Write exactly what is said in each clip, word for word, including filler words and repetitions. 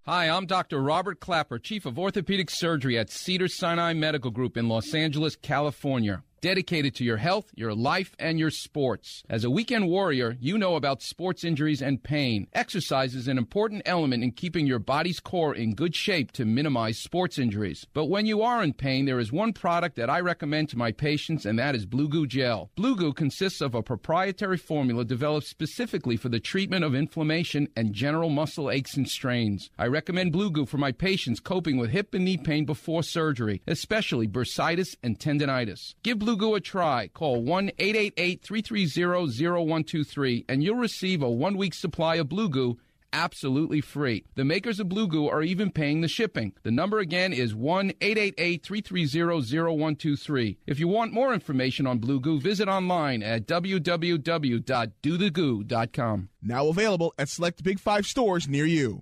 Hi, I'm Doctor Robert Clapper, Chief of Orthopedic Surgery at Cedars-Sinai Medical Group in Los Angeles, California. Dedicated to your health, your life, and your sports. As a weekend warrior, you know about sports injuries and pain. Exercise is an important element in keeping your body's core in good shape to minimize sports injuries. But when you are in pain, there is one product that I recommend to my patients, and that is Blue Goo Gel. Blue Goo consists of a proprietary formula developed specifically for the treatment of inflammation and general muscle aches and strains. I recommend Blue Goo for my patients coping with hip and knee pain before surgery, especially bursitis and tendinitis. Give Blue Blue Goo a try. Call one eight eight eight, three three zero, zero one two three and you'll receive a one-week supply of Blue Goo absolutely free. The makers of Blue Goo are even paying the shipping. The number again is one eight eight eight, three three zero, zero one two three. If you want more information on Blue Goo, visit online at w w w dot do the goo dot com. Now available at select Big Five stores near you.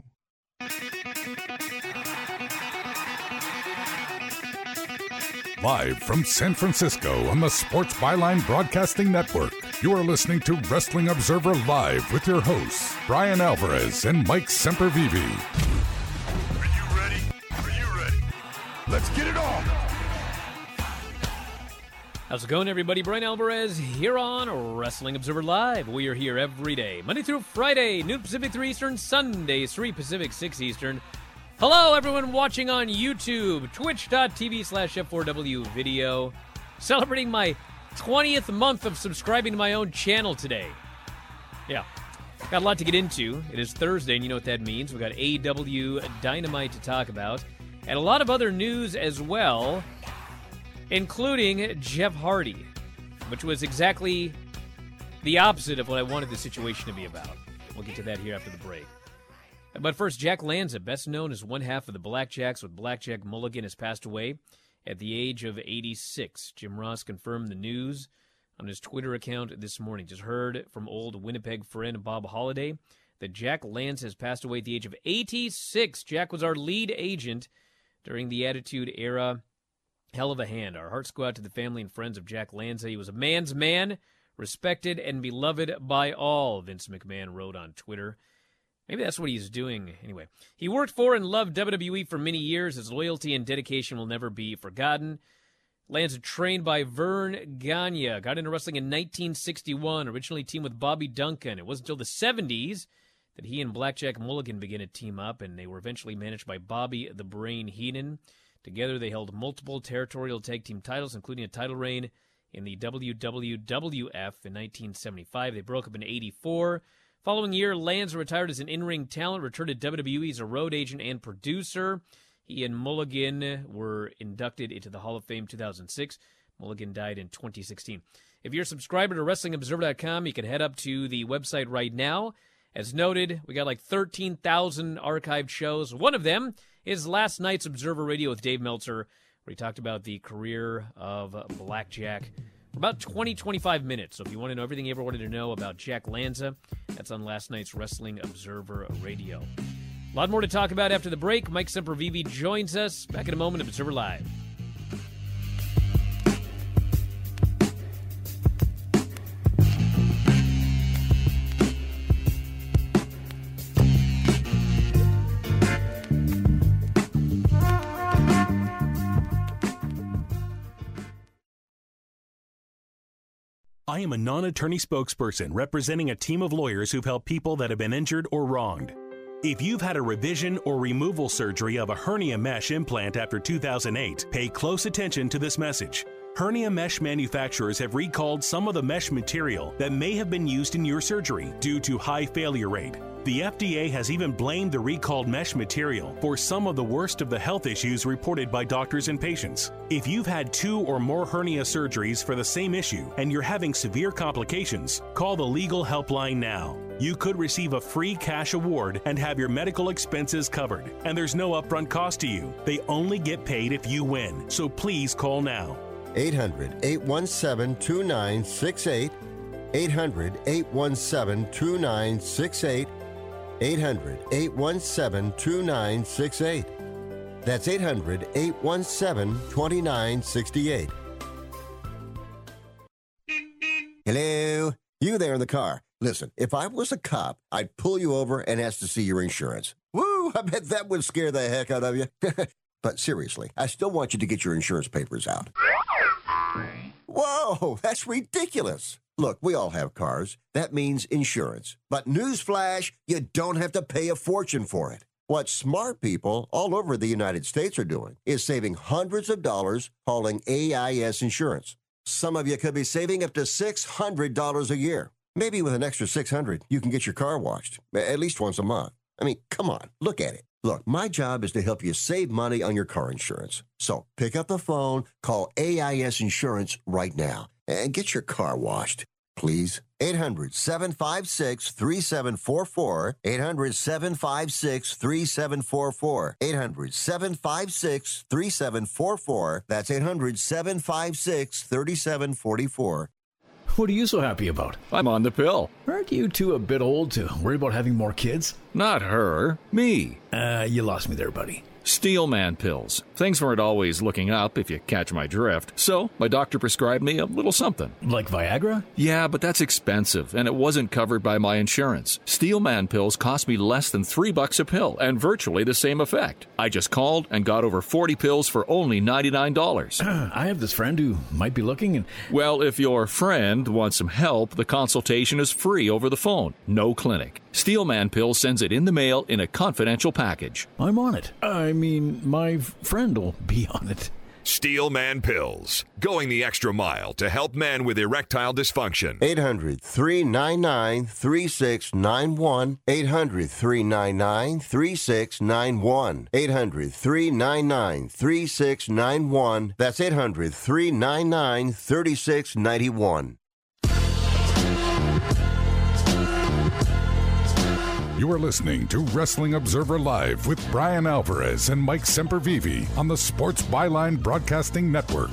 Live from San Francisco on the Sports Byline Broadcasting Network, you are listening to Wrestling Observer Live with your hosts, Brian Alvarez and Mike Sempervive. Are you ready? Are you ready? Let's get it on! How's it going, everybody? Brian Alvarez here on Wrestling Observer Live. We are here every day, Monday through Friday, noon Pacific, three Eastern, Sundays, three Pacific, six Eastern. Hello, everyone watching on YouTube, twitch.tv slash F4W video. Celebrating my twentieth month of subscribing to my own channel today. Yeah, got a lot to get into. It is Thursday, and you know what that means. We've got A E W Dynamite to talk about, and a lot of other news as well, including Jeff Hardy, which was exactly the opposite of what I wanted the situation to be about. We'll get to that here after the break. But first, Jack Lanza, best known as one half of the Blackjacks with Blackjack Mulligan, has passed away at the age of eighty-six. Jim Ross confirmed the news on his Twitter account this morning. Just heard from old Winnipeg friend Bob Holliday that Jack Lanza has passed away at the age of eighty-six. Jack was our lead agent during the Attitude Era. Hell of a hand. Our hearts go out to the family and friends of Jack Lanza. He was a man's man, respected and beloved by all, Vince McMahon wrote on Twitter. Maybe that's what he's doing. Anyway, he worked for and loved W W E for many years. His loyalty and dedication will never be forgotten. Lanza trained by Vern Gagne. Got into wrestling in nineteen sixty-one. Originally teamed with Bobby Duncan. It wasn't until the seventies that he and Blackjack Mulligan began to team up, and they were eventually managed by Bobby the Brain Heenan. Together, they held multiple territorial tag team titles, including a title reign in the W W F in nineteen seventy-five. They broke up in eighty-four. Following year, Lanza retired as an in-ring talent, returned to W W E as a road agent and producer. He and Mulligan were inducted into the Hall of Fame two thousand six. Mulligan died in twenty sixteen. If you're a subscriber to Wrestling Observer dot com, you can head up to the website right now. As noted, we got like thirteen thousand archived shows. One of them is last night's Observer Radio with Dave Meltzer, where he talked about the career of Blackjack. About twenty, twenty-five minutes. So if you want to know everything you ever wanted to know about Jack Lanza, that's on last night's Wrestling Observer Radio. A lot more to talk about after the break. Mike Sempervive joins us. Back in a moment of Observer Live. I am a non-attorney spokesperson representing a team of lawyers who've helped people that have been injured or wronged. If you've had a revision or removal surgery of a hernia mesh implant after two thousand eight, pay close attention to this message. Hernia mesh manufacturers have recalled some of the mesh material that may have been used in your surgery due to high failure rate. The F D A has even blamed the recalled mesh material for some of the worst of the health issues reported by doctors and patients. If you've had two or more hernia surgeries for the same issue and you're having severe complications, call the legal helpline now. You could receive a free cash award and have your medical expenses covered. And there's no upfront cost to you. They only get paid if you win. So please call now. eight hundred, eight one seven, two nine six eight. eight hundred, eight one seven, two nine six eight. eight hundred, eight one seven, two nine six eight. That's eight hundred, eight one seven, two nine six eight. Hello? You there in the car. Listen, if I was a cop, I'd pull you over and ask to see your insurance. Woo! Whew, I bet that would scare the heck out of you. But seriously, I still want you to get your insurance papers out. Whoa, that's ridiculous. Look, we all have cars. That means insurance. But newsflash, you don't have to pay a fortune for it. What smart people all over the United States are doing is saving hundreds of dollars hauling A I S insurance. Some of you could be saving up to six hundred dollars a year. Maybe with an extra six hundred dollars, you can get your car washed, at least once a month. I mean, come on, look at it. Look, my job is to help you save money on your car insurance. So pick up the phone, call A I S Insurance right now, and get your car washed, please. eight hundred, seven five six, three seven four four. eight hundred, seven five six, three seven four four. eight hundred, seven five six, three seven four four. That's eight hundred, seven five six, three seven four four. What are you so happy about? I'm on the pill. Aren't you two a bit old to worry about having more kids? Not her, me. Uh, you lost me there, buddy. Steelman pills. Things weren't always looking up, if you catch my drift. So, my doctor prescribed me a little something. Like Viagra? Yeah, but that's expensive, and it wasn't covered by my insurance. Steelman pills cost me less than three bucks a pill, and virtually the same effect. I just called and got over forty pills for only ninety-nine dollars. I have this friend who might be looking and... Well, if your friend wants some help, the consultation is free over the phone. No clinic. Steelman Pills sends it in the mail in a confidential package. I'm on it. I mean, my friend will be on it. Steelman Pills, going the extra mile to help men with erectile dysfunction. eight hundred, three nine nine, three six nine one. eight hundred, three nine nine, three six nine one. eight hundred, three nine nine, three six nine one. That's eight hundred, three nine nine, three six nine one. You are listening to Wrestling Observer Live with Brian Alvarez and Mike Sempervive on the Sports Byline Broadcasting Network.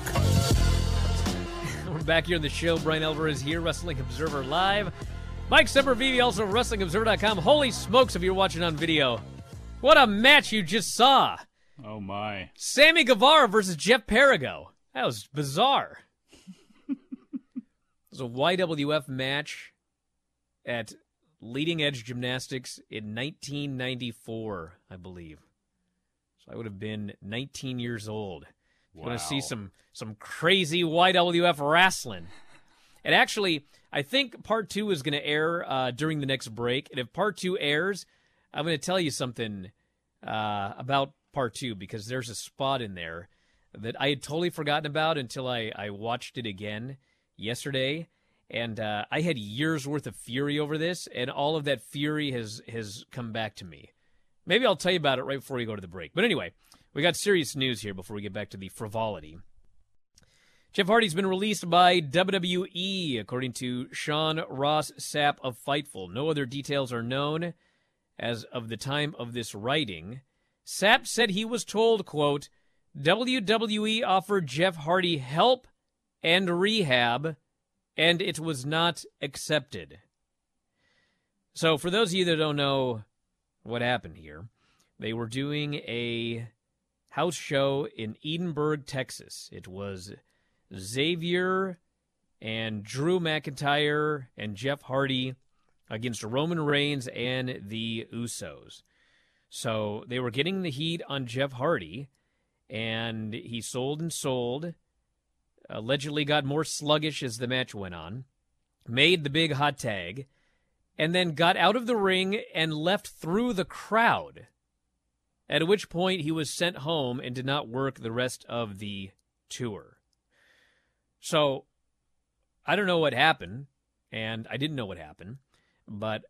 We're back here on the show. Brian Alvarez here, Wrestling Observer Live. Mike Sempervive, also Wrestling Observer dot com. Holy smokes, if you're watching on video. What a match you just saw. Oh, my. Sammy Guevara versus Jeff Perigo. That was bizarre. It was a Y W F match at Leading Edge Gymnastics in nineteen ninety-four, I believe. So I would have been nineteen years old. Wow. You want to see some some crazy Y W F wrestling. And actually, I think part two is going to air uh, during the next break. And if part two airs, I'm going to tell you something uh, about part two, because there's a spot in there that I had totally forgotten about until I, I watched it again yesterday. And uh, I had years' worth of fury over this, and all of that fury has, has come back to me. Maybe I'll tell you about it right before we go to the break. But anyway, we got serious news here before we get back to the frivolity. Jeff Hardy's been released by W W E, according to Sean Ross Sapp of Fightful. No other details are known as of the time of this writing. Sapp said he was told, quote, W W E offered Jeff Hardy help and rehab, and it was not accepted. So for those of you that don't know what happened here, they were doing a house show in Edinburgh, Texas. It was Xavier and Drew McIntyre and Jeff Hardy against Roman Reigns and the Usos. So they were getting the heat on Jeff Hardy, and he sold and sold. Allegedly got more sluggish as the match went on, made the big hot tag, and then got out of the ring and left through the crowd, at which point he was sent home and did not work the rest of the tour. So, I don't know what happened, and I didn't know what happened, but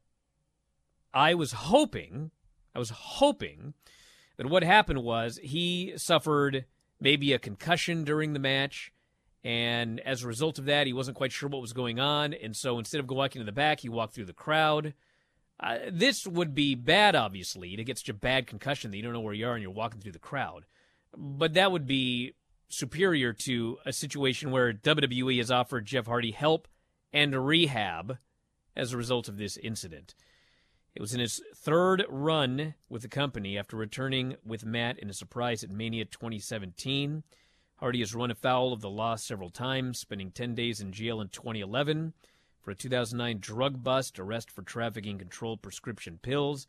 I was hoping, I was hoping that what happened was he suffered maybe a concussion during the match, and as a result of that, he wasn't quite sure what was going on, and so instead of walking to the back, he walked through the crowd. Uh, this would be bad, obviously, to get such a bad concussion that you don't know where you are and you're walking through the crowd. But that would be superior to a situation where W W E has offered Jeff Hardy help and rehab as a result of this incident. It was in his third run with the company after returning with Matt in a surprise at Mania twenty seventeen. Hardy has run afoul of the law several times, spending ten days in jail in twenty eleven for a two thousand nine drug bust, arrest for trafficking controlled prescription pills,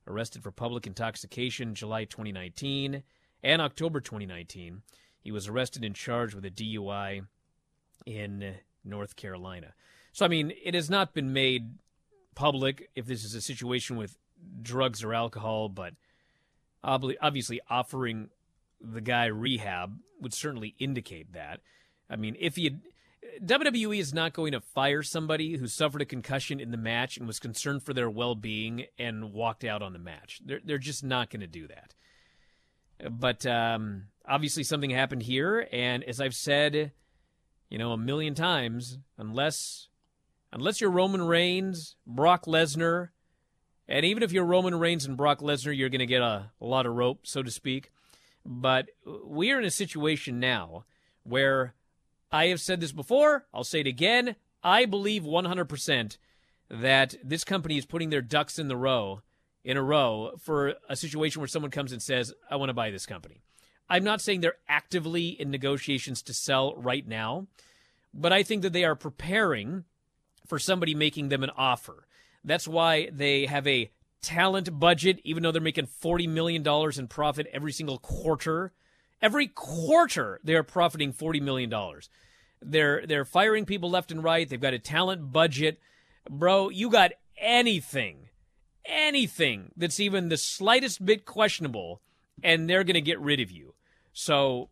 arrested for public intoxication July twenty nineteen and October twenty nineteen. He was arrested and charged with a D U I in North Carolina. So, I mean, it has not been made public if this is a situation with drugs or alcohol, but obviously offering the guy rehab would certainly indicate that. I mean, if he had, W W E is not going to fire somebody who suffered a concussion in the match and was concerned for their well-being and walked out on the match. They're, they're just not going to do that. But um, obviously something happened here, and as I've said, you know, a million times, unless unless you're Roman Reigns, Brock Lesnar, and even if you're Roman Reigns and Brock Lesnar, you're going to get a, a lot of rope, so to speak. But we are in a situation now where I have said this before, I'll say it again, I believe one hundred percent that this company is putting their ducks in the row, in a row for a situation where someone comes and says, I want to buy this company. I'm not saying they're actively in negotiations to sell right now, but I think that they are preparing for somebody making them an offer. That's why they have a talent budget, even though they're making forty million dollars in profit every single quarter. Every quarter, they're profiting forty million dollars. They're they're firing people left and right. They've got a talent budget. Bro, you got anything, anything that's even the slightest bit questionable, and they're going to get rid of you. So,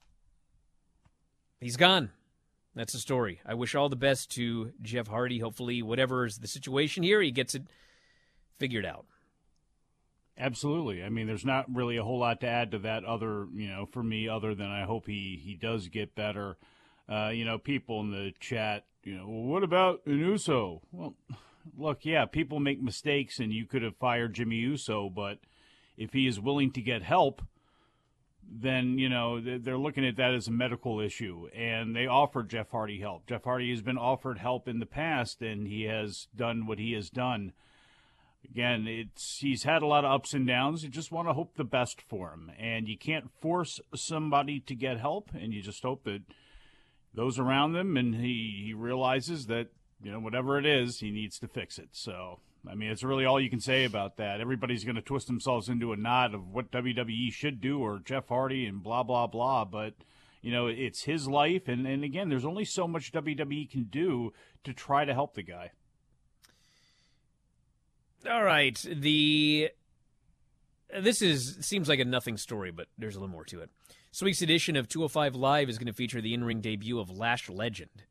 he's gone. That's the story. I wish all the best to Jeff Hardy. Hopefully, whatever is the situation here, he gets it figured out. Absolutely. I mean, there's not really a whole lot to add to that other, you know, for me, other than I hope he, he does get better. Uh, you know, people in the chat, you know, well, what about an Uso? Well, look, yeah, people make mistakes, and you could have fired Jimmy Uso, but if he is willing to get help, then, you know, they're looking at that as a medical issue, and they offered Jeff Hardy help. Jeff Hardy has been offered help in the past, and he has done what he has done. Again, it's he's had a lot of ups and downs. You just want to hope the best for him, and you can't force somebody to get help, and you just hope that those around them, and he, he realizes that, you know, whatever it is, he needs to fix it. So, I mean, it's really all you can say about that. Everybody's going to twist themselves into a knot of what W W E should do or Jeff Hardy and blah, blah, blah. But, you know, it's his life. And, and again, there's only so much W W E can do to try to help the guy. All right. The This is seems like a nothing story, but there's a little more to it. This week's edition of two oh five Live is going to feature the in-ring debut of Lash Legend.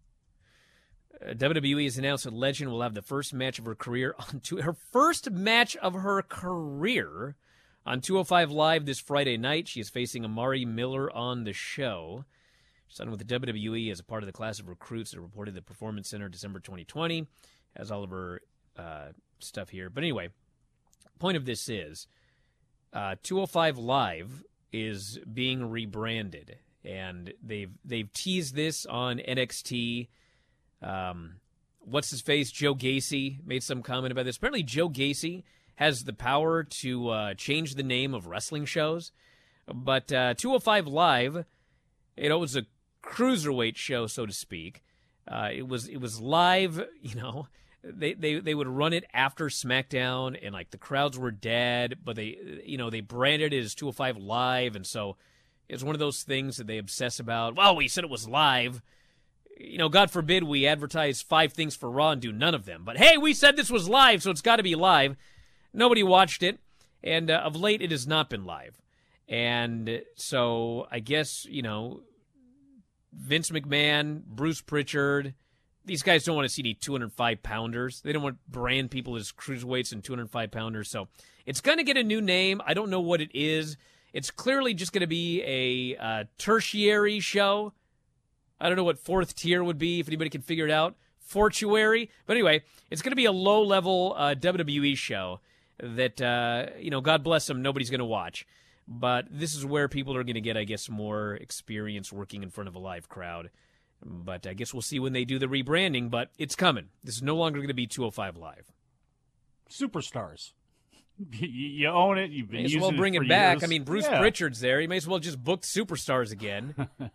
Uh, W W E has announced that Legend will have the first match of her career on two, her first match of her career on two oh five Live this Friday night. She is facing Amari Miller on the show. She signed with the W W E as a part of the class of recruits that reported the Performance Center December twenty twenty. Has all of her uh, stuff here. But anyway, point of this is uh, two oh five Live is being rebranded, and they've they've teased this on N X T. Um, what's his face? Joe Gacy made some comment about this. Apparently, Joe Gacy has the power to uh, change the name of wrestling shows. But uh, two oh five Live, you know, it was a cruiserweight show, so to speak. Uh, it was it was live, you know. They, they they would run it after SmackDown, and like the crowds were dead, but they you know they branded it as two oh five Live, and so it's one of those things that they obsess about. Well, we said it was live. You know, God forbid we advertise five things for Raw and do none of them. But hey, we said this was live, so it's got to be live. Nobody watched it, and uh, of late it has not been live. And so I guess, you know, Vince McMahon, Bruce Pritchard, these guys don't want to see the two hundred five pounders. They don't want to brand people as cruiserweights and two hundred five pounders. So it's going to get a new name. I don't know what it is. It's clearly just going to be a uh, tertiary show. I don't know what fourth tier would be, if anybody can figure it out. Fortuary. But anyway, it's going to be a low-level uh, W W E show that, uh, you know, God bless them, nobody's going to watch. But this is where people are going to get, I guess, more experience working in front of a live crowd. But I guess we'll see when they do the rebranding, but it's coming. This is no longer going to be two oh five Live. Superstars. You own it. You've been may as using well bring it, it for back. years. I mean, Bruce yeah. Pritchard's there. You may as well just book Superstars again.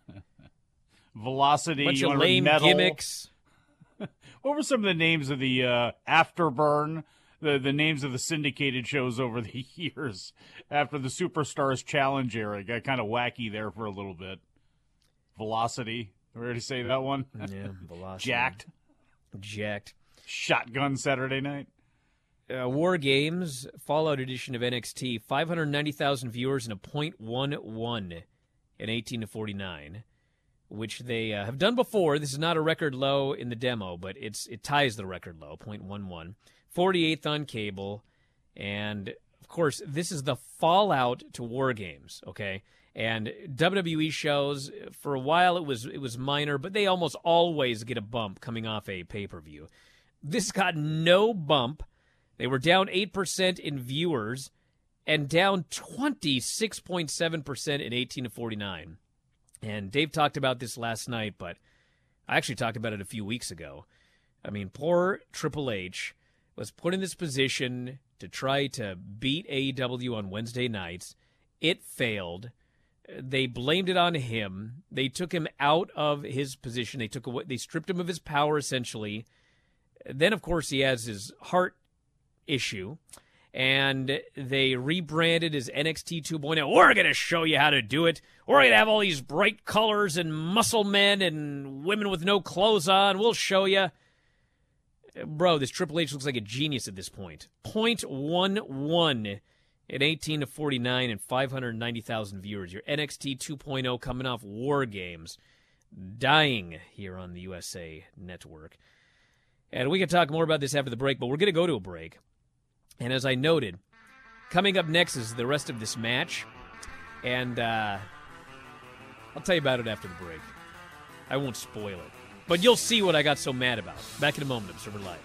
Velocity. Bunch you of want to lame metal. gimmicks. What were some of the names of the uh, Afterburn? the, the names of the syndicated shows over the years after the Superstars Challenge era. Got kind of wacky there for a little bit. Velocity. Where did he say that one? Yeah, Velocity. Jacked. Jacked. Shotgun Saturday Night. Uh, War Games, Fallout edition of N X T, five hundred ninety thousand viewers and a point one one in eighteen to forty-nine, which they uh, have done before. This is not a record low in the demo, but it's it ties the record low, point one one. forty-eighth on cable, and, of course, this is the Fallout to War Games, okay? And W W E shows, for a while it was it was minor, but they almost always get a bump coming off a pay-per-view. This got no bump. They were down eight percent in viewers and down twenty-six point seven percent in eighteen to forty-nine. And Dave talked about this last night, but I actually talked about it a few weeks ago. I mean, poor Triple H was put in this position to try to beat A E W on Wednesday nights. It failed. They blamed it on him. They took him out of his position. They took away, they stripped him of his power, essentially. Then, of course, he has his heart issue, and they rebranded as N X T two point oh. We're going to show you how to do it. We're going to have all these bright colors and muscle men and women with no clothes on. We'll show you. Bro, this Triple H looks like a genius at this point. point one one at eighteen to forty-nine and five hundred ninety thousand viewers. Your N X T two point oh coming off War Games. Dying here on the U S A Network. And we can talk more about this after the break, but we're going to go to a break. And as I noted, coming up next is the rest of this match. And uh, I'll tell you about it after the break. I won't spoil it. But you'll see what I got so mad about. Back in a moment, Observer Live.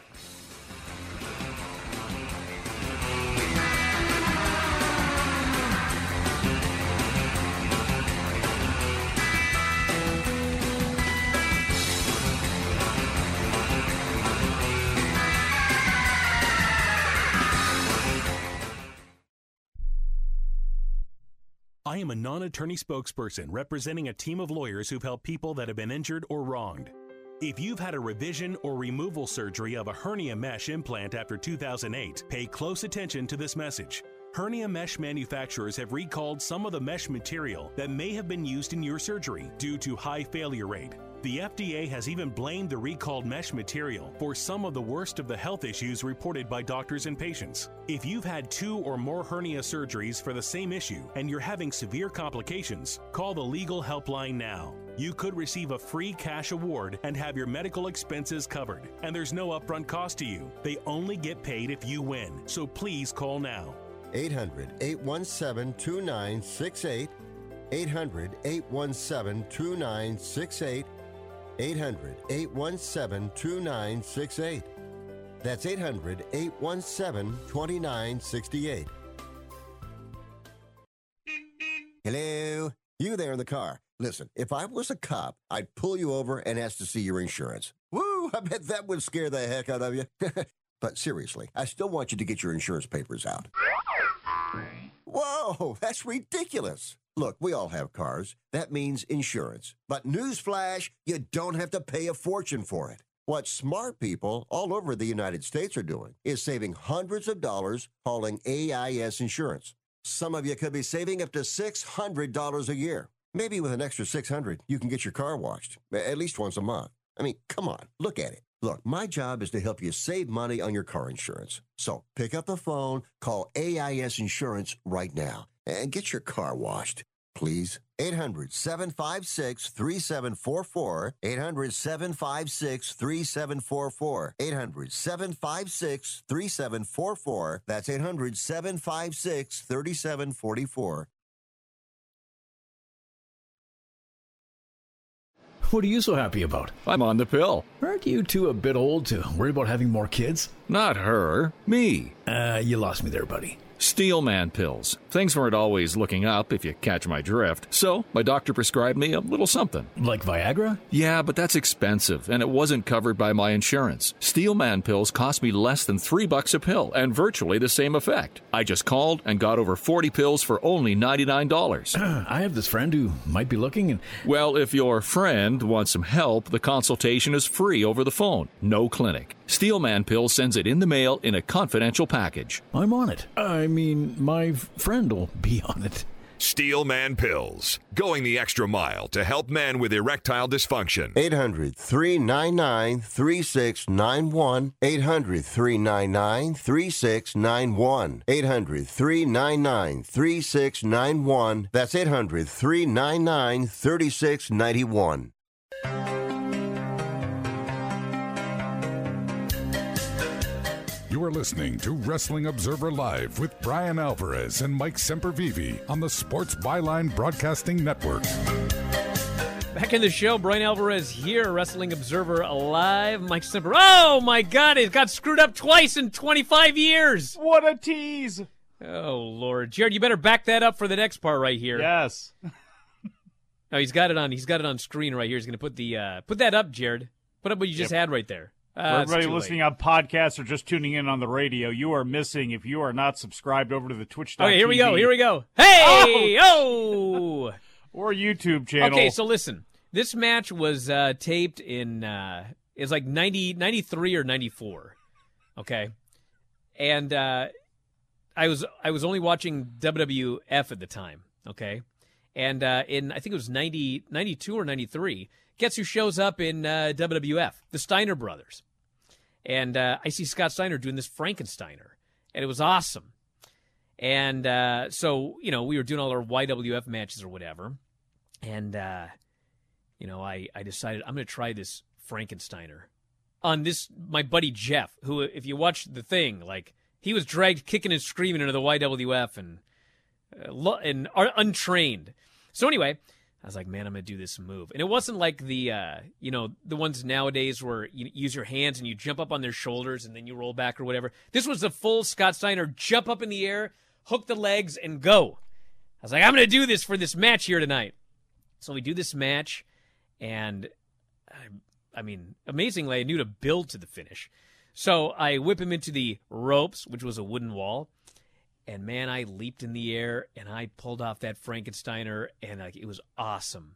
I am a non-attorney spokesperson representing a team of lawyers who've helped people that have been injured or wronged. If you've had a revision or removal surgery of a hernia mesh implant after two thousand eight, pay close attention to this message. Hernia mesh manufacturers have recalled some of the mesh material that may have been used in your surgery due to high failure rate. The F D A has even blamed the recalled mesh material for some of the worst of the health issues reported by doctors and patients. If you've had two or more hernia surgeries for the same issue and you're having severe complications, call the legal helpline now. You could receive a free cash award and have your medical expenses covered. And there's no upfront cost to you. They only get paid if you win. So please call now. eight hundred, eight one seven, two nine six eight. eight hundred, eight one seven, two nine six eight. eight hundred, eight one seven, two nine six eight. That's eight hundred, eight one seven, two nine six eight. Hello? You there in the car. Listen, if I was a cop, I'd pull you over and ask to see your insurance. Woo! I bet that would scare the heck out of you. But seriously, I still want you to get your insurance papers out. Whoa, that's ridiculous. Look, we all have cars. That means insurance. But newsflash, you don't have to pay a fortune for it. What smart people all over the United States are doing is saving hundreds of dollars calling A I S Insurance. Some of you could be saving up to six hundred dollars a year. Maybe with an extra six hundred dollars, you can get your car washed, at least once a month. I mean, come on, look at it. Look, my job is to help you save money on your car insurance. So pick up the phone, call A I S Insurance right now, and get your car washed, please. eight hundred, seven five six, three seven four four. eight hundred, seven five six, three seven four four. eight hundred, seven five six, three seven four four. That's eight hundred, seven five six, three seven four four. What are you so happy about? I'm on the pill. Aren't you two a bit old to worry about having more kids? Not her, me. Uh, you lost me there, buddy. Steelman pills. Things weren't always looking up, if you catch my drift. So, my doctor prescribed me a little something. Like Viagra? Yeah, but that's expensive, and it wasn't covered by my insurance. Steelman pills cost me less than three bucks a pill, and virtually the same effect. I just called and got over forty pills for only ninety-nine dollars. I have this friend who might be looking and... Well, if your friend wants some help, the consultation is free over the phone. No clinic. Steelman Pills sends it in the mail in a confidential package. I'm on it. I mean, my friend will be on it. Steelman Pills, going the extra mile to help men with erectile dysfunction. eight hundred, three nine nine, three six nine one. eight hundred, three nine nine, three six nine one. eight hundred, three nine nine, three six nine one. That's eight hundred, three nine nine, three six nine one. You are listening to Wrestling Observer Live with Brian Alvarez and Mike Sempervive on the Sports Byline Broadcasting Network. Back in the show, Brian Alvarez here, Wrestling Observer Live. Mike Semper. Oh, my God, it got screwed up twice in twenty-five years. What a tease. Oh, Lord. Jared, you better back that up for the next part right here. Yes. Oh, he's got it on. He's got it on screen right here. He's going to put the uh, put that up, Jared. Put up what you just yep. had right there. Uh, For everybody listening on podcasts or just tuning in on the radio, you are missing if you are not subscribed over to the Twitch dot T V. Okay, here we go. Here we go. Hey! Oh! Or YouTube channel. Okay, so listen. This match was uh, taped in, uh, it was like ninety, ninety-three or ninety-four. Okay? And uh, I was I was only watching W W F at the time. Okay? And uh, in, I think it was ninety, ninety-two or ninety-three, guess who shows up in uh, W W F? The Steiner brothers. And uh, I see Scott Steiner doing this Frankensteiner. And it was awesome. And uh, so, you know, we were doing all our Y W F matches or whatever. And, uh, you know, I, I decided I'm going to try this Frankensteiner on this, my buddy Jeff, who, if you watch the thing, like, he was dragged kicking and screaming into the Y W F and, uh, and are untrained. So anyway, I was like, man, I'm going to do this move. And it wasn't like the, uh, you know, the ones nowadays where you use your hands and you jump up on their shoulders and then you roll back or whatever. This was the full Scott Steiner jump up in the air, hook the legs, and go. I was like, I'm going to do this for this match here tonight. So we do this match, and, I, I mean, amazingly, I knew to build to the finish. So I whip him into the ropes, which was a wooden wall. And, man, I leaped in the air, and I pulled off that Frankensteiner, and like, it was awesome.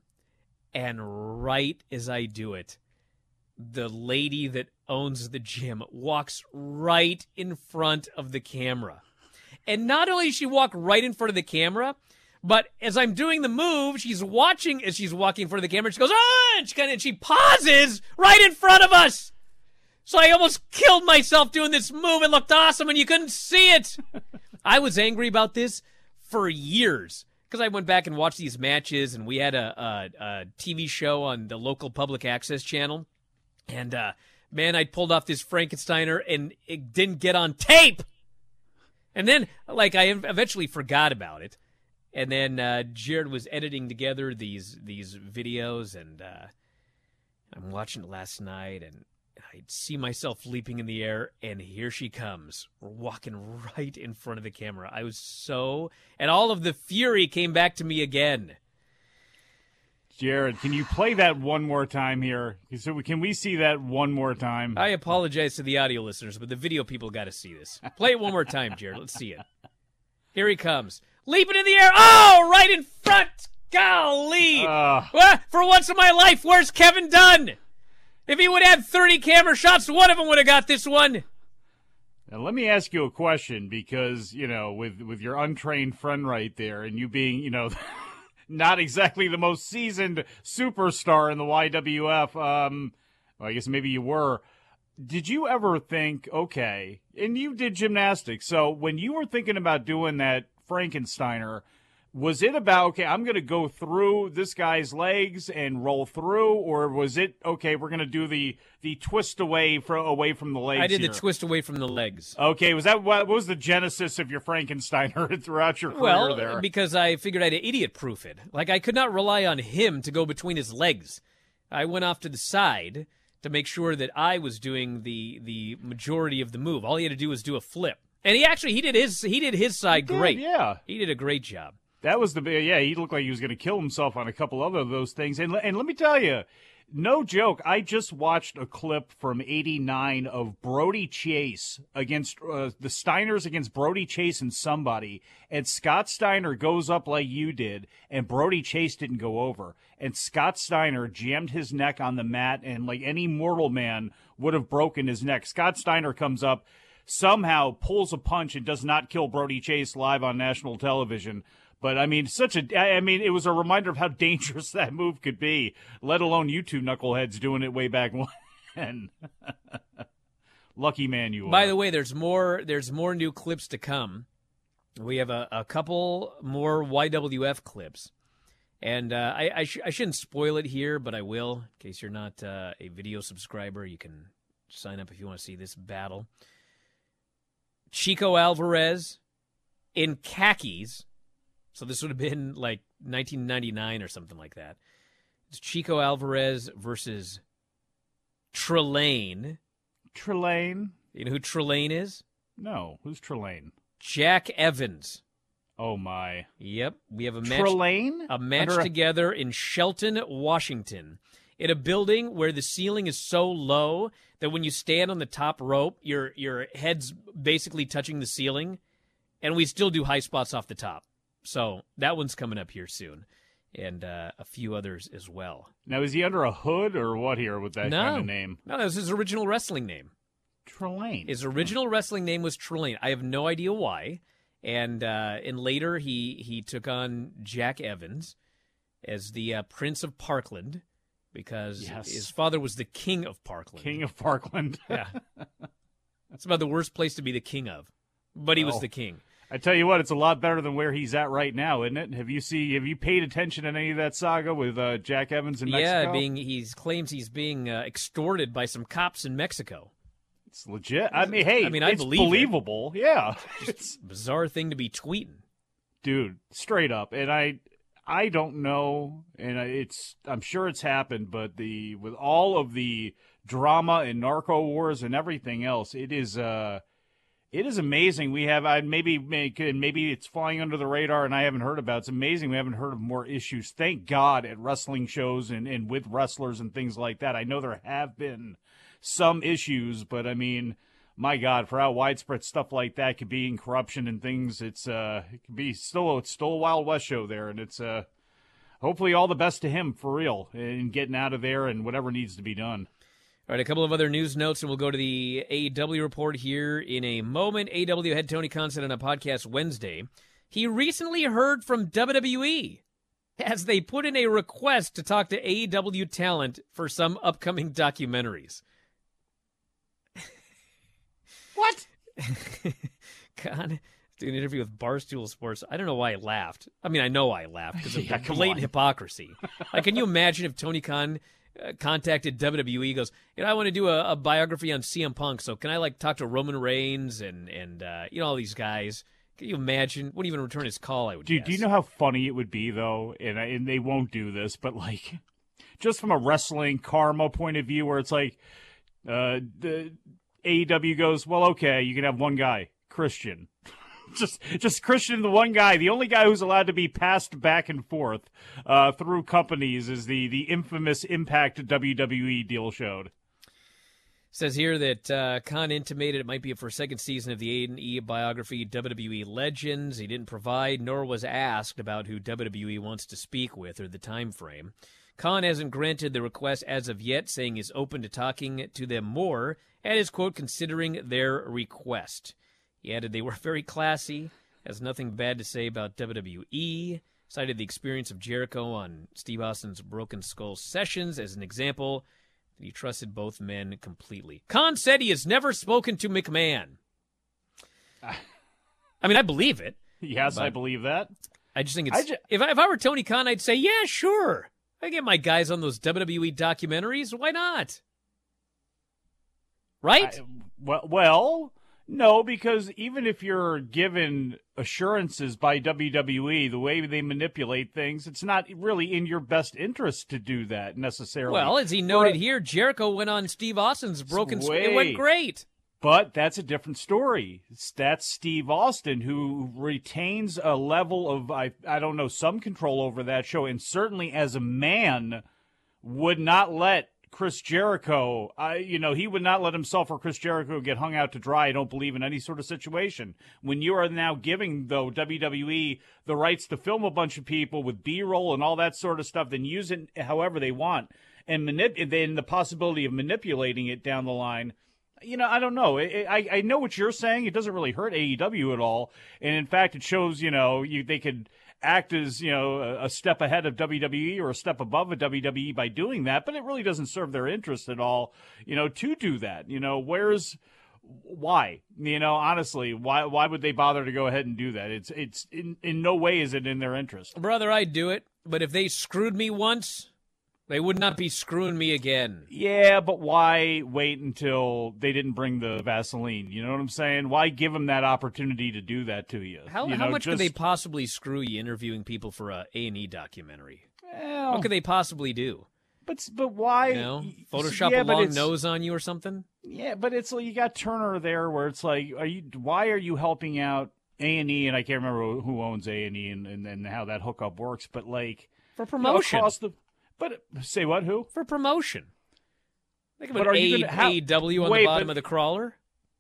And right as I do it, the lady that owns the gym walks right in front of the camera. And not only does she walk right in front of the camera, but as I'm doing the move, she's watching as she's walking in front of the camera. She goes, ah! And she, kind of, and she pauses right in front of us. So I almost killed myself doing this move. It looked awesome, and you couldn't see it. I was angry about this for years because I went back and watched these matches, and we had a, a, a T V show on the local public access channel. And, uh, man, I pulled off this Frankensteiner, and it didn't get on tape. And then, like, I eventually forgot about it. And then uh, Jared was editing together these these videos, and uh, I'm watching it last night, and I see myself leaping in the air, and here she comes. We're walking right in front of the camera. I was so... And all of the fury came back to me again. Jared, can you play that one more time here? So can we see that one more time? I apologize to the audio listeners, but the video people got to see this. Play it one more time, Jared. Let's see it. Here he comes. Leaping in the air. Oh, right in front. Golly. Uh, well, for once in my life, where's Kevin Dunn? If he would have had thirty camera shots, one of them would have got this one. Now, let me ask you a question because, you know, with, with your untrained friend right there and you being, you know, not exactly the most seasoned superstar in the Y W F, um, well, I guess maybe you were. Did you ever think, okay, and you did gymnastics, so when you were thinking about doing that Frankensteiner, was it about, okay, I'm going to go through this guy's legs and roll through, or was it, okay, we're going to do the the twist away from away from the legs? I did here? the twist away from the legs. Okay, was that what was the genesis of your Frankensteiner throughout your career well, there? Well, because I figured I'd idiot-proof it. Like, I could not rely on him to go between his legs. I went off to the side to make sure that I was doing the the majority of the move. All he had to do was do a flip. And he actually, he did his, he did his side did, great. Yeah. He did a great job. That was the, yeah, he looked like he was going to kill himself on a couple other of those things. And, and let me tell you, No joke. I just watched a clip from eighty-nine of Brody Chase against uh, the Steiners against Brody Chase and somebody. And Scott Steiner goes up like you did, and Brody Chase didn't go over. And Scott Steiner jammed his neck on the mat, and like any mortal man would have broken his neck. Scott Steiner comes up, somehow pulls a punch, and does not kill Brody Chase live on national television. But, I mean, such a, I mean, it was a reminder of how dangerous that move could be, let alone you two knuckleheads doing it way back when. Lucky man you are. By the way, there's more, there's more new clips to come. We have a, a couple more Y W F clips. And uh, I, I, sh- I shouldn't spoil it here, but I will. In case you're not uh, a video subscriber, you can sign up if you want to see this battle. Chico Alvarez in khakis. So this would have been like nineteen ninety-nine or something like that. It's Chico Alvarez versus Trelane. Trelane? You know who Trelane is? No. Who's Trelane? Jack Evans. Oh, my. Yep. We have a match, Trelane? a match Under... together in Shelton, Washington, in a building where the ceiling is so low that when you stand on the top rope, your your head's basically touching the ceiling, and we still do high spots off the top. So that one's coming up here soon, and uh, a few others as well. Now, is he under a hood or what here with that no. kind of name? No, that was his original wrestling name. Trelane. His original wrestling name was Trelane. I have no idea why. And uh, and later he, he took on Jack Evans as the uh, Prince of Parkland because yes. his father was the King of Parkland. King of Parkland. Yeah. That's about the worst place to be the king of. But he well. was the king. I tell you what, it's a lot better than where he's at right now, isn't it? Have you see? Have you paid attention to any of that saga with uh, Jack Evans in Mexico? Yeah, being he claims he's being uh, extorted by some cops in Mexico. It's legit. I mean, hey, I mean, I it's believe believable. It. Yeah, it's a bizarre thing to be tweeting, dude. Straight up, and I, I don't know, and it's I'm sure it's happened, but the with all of the drama and narco wars and everything else, it is. Uh, It is amazing. We have, I maybe, maybe it's flying under the radar and I haven't heard about it. It's amazing we haven't heard of more issues. Thank God at wrestling shows and, and with wrestlers and things like that. I know there have been some issues, but I mean, my God, for how widespread stuff like that could be in corruption and things, it's, uh, it could be still, it's still a Wild West show there. And it's, uh, hopefully all the best to him for real in getting out of there and whatever needs to be done. All right, a couple of other news notes, and we'll go to the A E W report here in a moment. A E W head Tony Khan said on a podcast Wednesday, he recently heard from W W E as they put in a request to talk to A E W talent for some upcoming documentaries. What? Khan doing an interview with Barstool Sports. I don't know why I laughed. I mean, I know I laughed because of yeah, the blatant on. hypocrisy. Like, can you imagine if Tony Khan Uh, contacted W W E, goes, you know, I want to do a, a biography on C M Punk, so can I, like, talk to Roman Reigns and, and uh, you know, all these guys? Can you imagine? Wouldn't even return his call, I would Dude, guess. do you know how funny it would be, though? And, and they won't do this, but, like, just from a wrestling karma point of view where it's like uh, the A E W goes, well, okay, you can have one guy, Christian. Just just Christian, the one guy, the only guy who's allowed to be passed back and forth uh, through companies is the, the infamous Impact W W E deal showed. Says here that uh, Khan intimated it might be for a second season of the A and E biography W W E Legends. He didn't provide nor was asked about who W W E wants to speak with or the time frame. Khan hasn't granted the request as of yet, saying he's open to talking to them more and is, quote, considering their request. He added they were very classy, has nothing bad to say about W W E, cited the experience of Jericho on Steve Austin's Broken Skull sessions as an example that he trusted both men completely. Khan said he has never spoken to McMahon. I mean, I believe it. Yes, I believe that. I just think it's... I ju- if, I, if I were Tony Khan, I'd say, yeah, sure. I get my guys on those W W E documentaries. Why not? Right? I, well... well No, because even if you're given assurances by W W E, the way they manipulate things, it's not really in your best interest to do that necessarily. Well, as he noted but, here, Jericho went on Steve Austin's Broken Skull. It went great. But that's a different story. That's Steve Austin, who retains a level of, I, I don't know, some control over that show, and certainly as a man would not let Chris Jericho, I, you know, he would not let himself or Chris Jericho get hung out to dry. I don't believe in any sort of situation. When you are now giving, though, W W E the rights to film a bunch of people with B-roll and all that sort of stuff, then use it however they want, and manip- then the possibility of manipulating it down the line, you know, I don't know. I, I I know what you're saying. It doesn't really hurt A E W at all. And, in fact, it shows, you know, you they could act as, you know, a, a step ahead of W W E or a step above a W W E by doing that. But it really doesn't serve their interest at all, you know, to do that. You know, where's why? You know, honestly, why why would they bother to go ahead and do that? It's it's in, in no way is it in their interest. Brother, I'd do it. But if they screwed me once, they would not be screwing me again. Yeah, but why wait until they didn't bring the Vaseline? You know what I'm saying? Why give them that opportunity to do that to you? How, you how know, much just, could they possibly screw you interviewing people for a A and E documentary? Well, what could they possibly do? But but why? You know, Photoshop yeah, a long it's, nose on you or something? Yeah, but it's like you got Turner there where it's like, are you? Why are you helping out A and E? And I can't remember who owns A and E and, and, and how that hookup works, but like for promotion. You know, across the, But say what? Who? For promotion. Think of but an are you A- gonna, how, A E W on wait, the bottom but, of the crawler.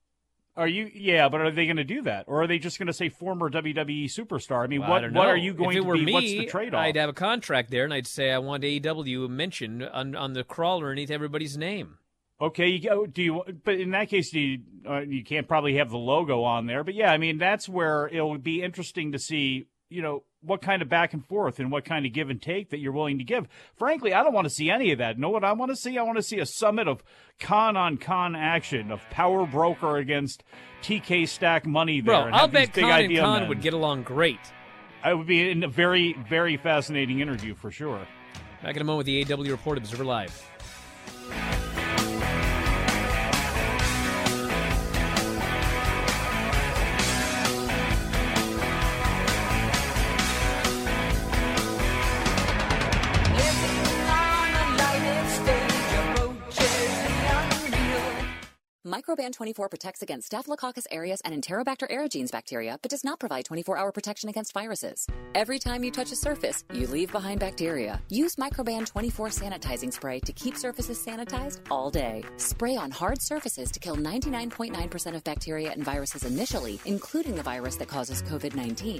Are you? Yeah, but are they going to do that, or are they just going to say former W W E superstar? I mean, Well, what I don't what know. are you going if it to were be? Me, What's the trade-off? I'd have a contract there, and I'd say I want A E W mentioned on on the crawler underneath everybody's name. Okay, you go. Do you? But in that case, do you? Uh, you can't probably have the logo on there. But yeah, I mean, that's where it'll be interesting to see. You know, what kind of back and forth and what kind of give and take that you're willing to give. Frankly, I don't want to see any of that. You know what I want to see? I want to see a summit of con on con action, of Power Broker against T K Stack Money there. Bro, and I'll have bet these big Con and idea Con men. would get along great. It would be a very, very fascinating interview for sure. Back in a moment with the A E W Report, Observer Live. Microban twenty-four protects against Staphylococcus aureus and Enterobacter aerogenes bacteria, but does not provide twenty-four hour protection against viruses. Every time you touch a surface, you leave behind bacteria. Use Microban twenty-four sanitizing spray to keep surfaces sanitized all day. Spray on hard surfaces to kill ninety-nine point nine percent of bacteria and viruses initially, including the virus that causes COVID nineteen.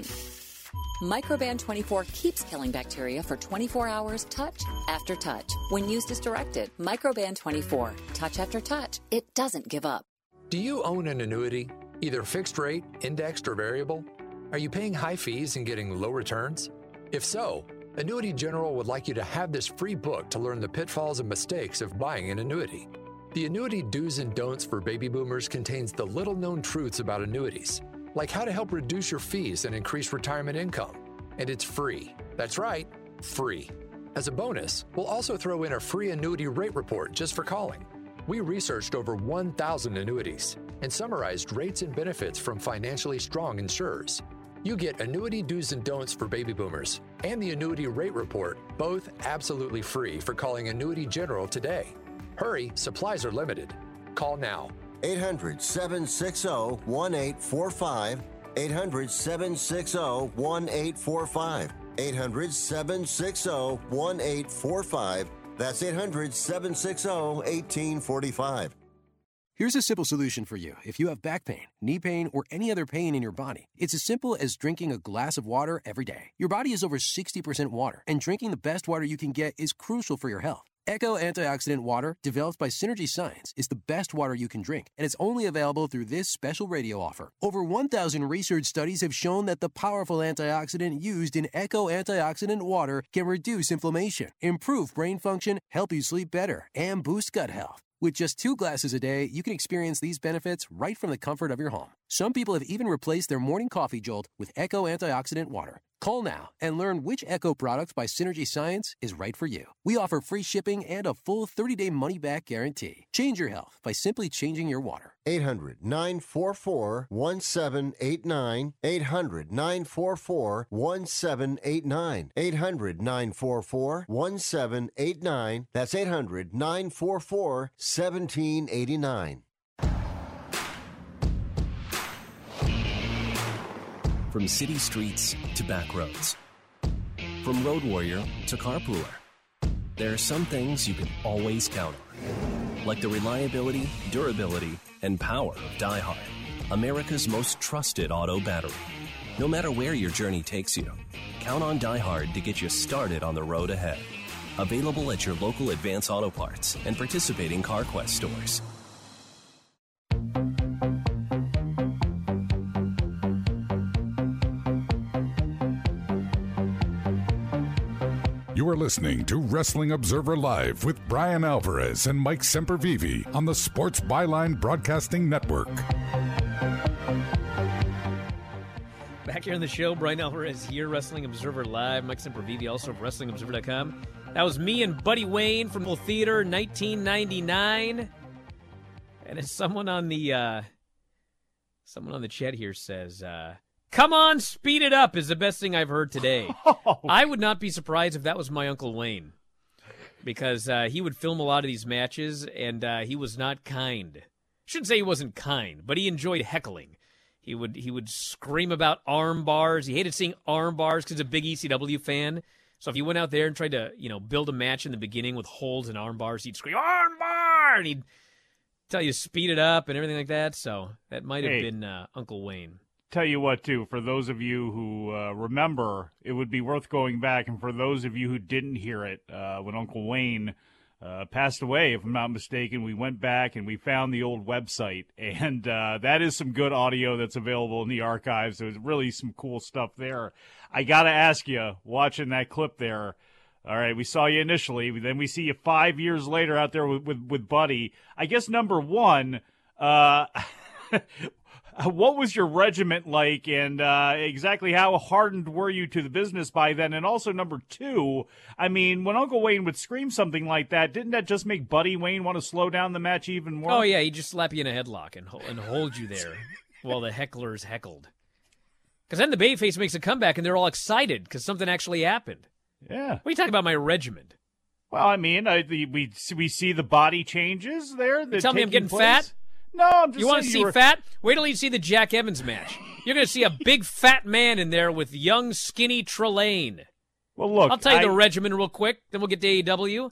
Microban twenty-four keeps killing bacteria for twenty-four hours, touch after touch. When used as directed, Microban twenty-four, touch after touch, it doesn't give up. Do you own an annuity, either fixed rate, indexed, or variable? Are you paying high fees and getting low returns? If so, Annuity General would like you to have this free book to learn the pitfalls and mistakes of buying an annuity. The Annuity Do's and Don'ts for Baby Boomers contains the little-known truths about annuities, like how to help reduce your fees and increase retirement income. And it's free. That's right, free. As a bonus, we'll also throw in a free annuity rate report just for calling. We researched over one thousand annuities and summarized rates and benefits from financially strong insurers. You get Annuity Do's and Don'ts for Baby Boomers and the Annuity Rate Report, both absolutely free for calling Annuity General today. Hurry, supplies are limited. Call now. eight hundred, seven six zero, one eight four five. eight hundred, seven six zero, one eight four five. eight hundred, seven six zero, one eight four five. That's eight hundred, seven six zero, one eight four five. Here's a simple solution for you. If you have back pain, knee pain, or any other pain in your body, it's as simple as drinking a glass of water every day. Your body is over sixty percent water, and drinking the best water you can get is crucial for your health. Echo Antioxidant Water, developed by Synergy Science, is the best water you can drink, and it's only available through this special radio offer. Over one thousand research studies have shown that the powerful antioxidant used in Echo Antioxidant Water can reduce inflammation, improve brain function, help you sleep better, and boost gut health. With just two glasses a day, you can experience these benefits right from the comfort of your home. Some people have even replaced their morning coffee jolt with Echo Antioxidant Water. Call now and learn which Echo product by Synergy Science is right for you. We offer free shipping and a full thirty day money-back guarantee. Change your health by simply changing your water. eight hundred, nine four four, one seven eight nine. eight hundred, nine four four, one seven eight nine. eight hundred, nine four four, one seven eight nine. That's eight hundred, nine four four, one seven eight nine. From city streets to back roads. From road warrior to carpooler. There are some things you can always count on, like the reliability, durability, and power of DieHard, America's most trusted auto battery. No matter where your journey takes you, count on DieHard to get you started on the road ahead. Available at your local Advance Auto Parts and participating CarQuest stores. You are listening to Wrestling Observer Live with Brian Alvarez and Mike Sempervive on the Sports Byline Broadcasting Network. Back here on the show, Brian Alvarez here, Wrestling Observer Live. Mike Sempervive, also of Wrestling Observer dot com. That was me and Buddy Wayne from Full Theater, nineteen ninety-nine. And as someone on the uh, someone on the chat here says, uh, "Come on, speed it up" is the best thing I've heard today. Oh. I would not be surprised if that was my Uncle Wayne, because uh, he would film a lot of these matches, and uh, he was not kind. Shouldn't say he wasn't kind, but he enjoyed heckling. He would he would scream about arm bars. He hated seeing arm bars because he's a big E C W fan. So if you went out there and tried to, you know, build a match in the beginning with holds and arm bars, he'd scream, "Arm bar!" And he'd tell you to speed it up and everything like that. So that might have hey, been uh, Uncle Wayne. Tell you what, too, for those of you who uh, remember, it would be worth going back. And for those of you who didn't hear it, uh, when Uncle Wayne Uh, passed away, if I'm not mistaken, we went back and we found the old website, and uh, that is some good audio that's available in the archives. There's really some cool stuff there. I got to ask you, watching that clip there, all right, we saw you initially, then we see you five years later out there with, with, with Buddy. I guess number one, uh, what was your regiment like, and uh, exactly how hardened were you to the business by then? And also, number two, I mean, when Uncle Wayne would scream something like that, didn't that just make Buddy Wayne want to slow down the match even more? Oh, yeah, he'd just slap you in a headlock and, and hold you there while the hecklers heckled. Because then the babyface makes a comeback, and they're all excited because something actually happened. Yeah. What are you talking about, my regiment? Well, I mean, I, the, we we see the body changes there. You tell me I'm getting place. fat? No, I'm just You want to see you were... fat? Wait till you see the Jack Evans match. You're going to see a big fat man in there with young, skinny Trelane. Well, look, I'll tell you I... the regimen real quick, then we'll get to A E W.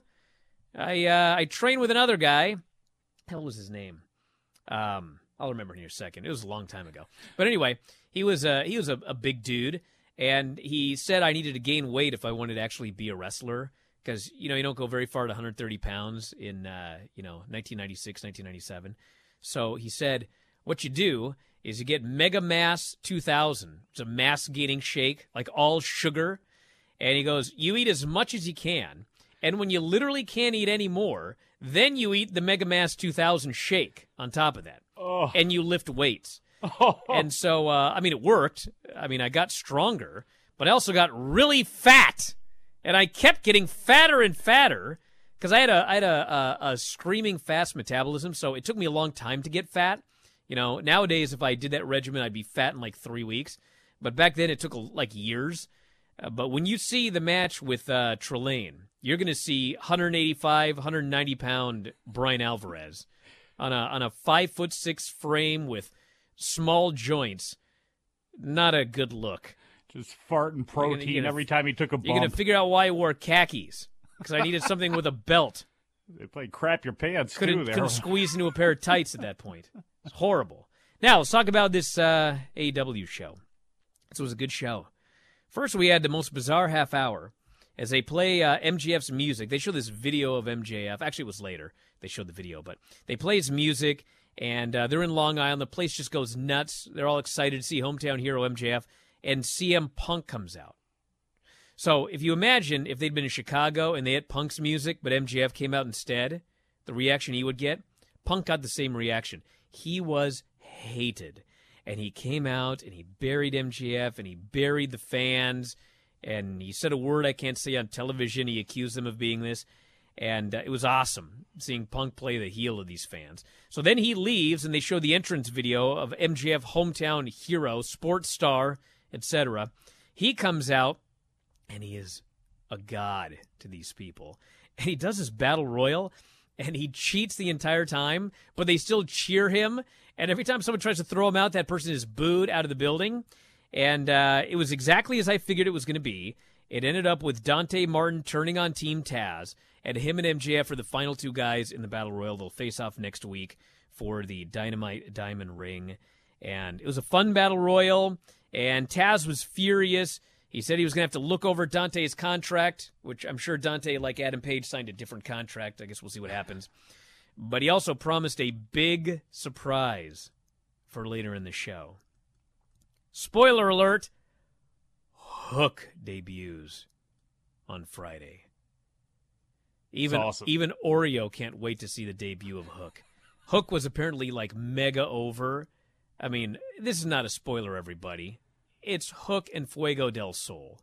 I uh, I trained with another guy. Hell was his name? Um, I'll remember in a second. It was a long time ago. But anyway, he was a he was a, a big dude, and he said I needed to gain weight if I wanted to actually be a wrestler, because you know you don't go very far to one hundred thirty pounds in uh, you know nineteen ninety-six, nineteen ninety-seven. So he said, what you do is you get Mega Mass two thousand. It's a mass-gaining shake, like all sugar. And he goes, you eat as much as you can. And when you literally can't eat any more, then you eat the Mega Mass two thousand shake on top of that. Oh. And you lift weights. Oh. And so, uh, I mean, it worked. I mean, I got stronger, but I also got really fat. And I kept getting fatter and fatter. Because I had a I had a, a, a screaming fast metabolism, so it took me a long time to get fat. You know, nowadays if I did that regimen, I'd be fat in like three weeks. But back then it took like years. Uh, but when you see the match with uh, Trelane, you're going to see one eighty-five, one ninety pound Brian Alvarez on a on a five foot six frame with small joints. Not a good look. Just farting protein you're gonna, you're gonna, every time he took a bump. You're going to figure out why he wore khakis. Because I needed something with a belt. They played crap your pants, couldn't, too, there. Couldn't squeeze into a pair of tights at that point. It's horrible. Now, let's talk about this uh, A E W show. This was a good show. First, we had the most bizarre half hour as they play uh, M J F's music. They show this video of M J F. Actually, it was later. They showed the video, but they play his music, and uh, they're in Long Island. The place just goes nuts. They're all excited to see hometown hero M J F, and C M Punk comes out. So if you imagine if they'd been in Chicago and they had Punk's music, but M J F came out instead, the reaction he would get, Punk got the same reaction. He was hated. And he came out and he buried M J F and he buried the fans. And he said a word I can't say on television. He accused them of being this. And uh, it was awesome seeing Punk play the heel of these fans. So then he leaves and they show the entrance video of M J F hometown hero, sports star, et cetera. He comes out. And he is a god to these people. And he does his battle royal, and he cheats the entire time, but they still cheer him. And every time someone tries to throw him out, that person is booed out of the building. And uh, it was exactly as I figured it was going to be. It ended up with Dante Martin turning on Team Taz. And him and M J F are the final two guys in the Battle Royal. They'll face off next week for the Dynamite Diamond Ring. And it was a fun Battle Royal, and Taz was furious. He said he was going to have to look over Dante's contract, which I'm sure Dante, like Adam Page, signed a different contract. I guess we'll see what happens. But he also promised a big surprise for later in the show. Spoiler alert, Hook debuts on Friday. Even, awesome. even Oreo can't wait to see the debut of Hook. Hook was apparently like mega over. I mean, this is not a spoiler, everybody. It's Hook and Fuego del Sol.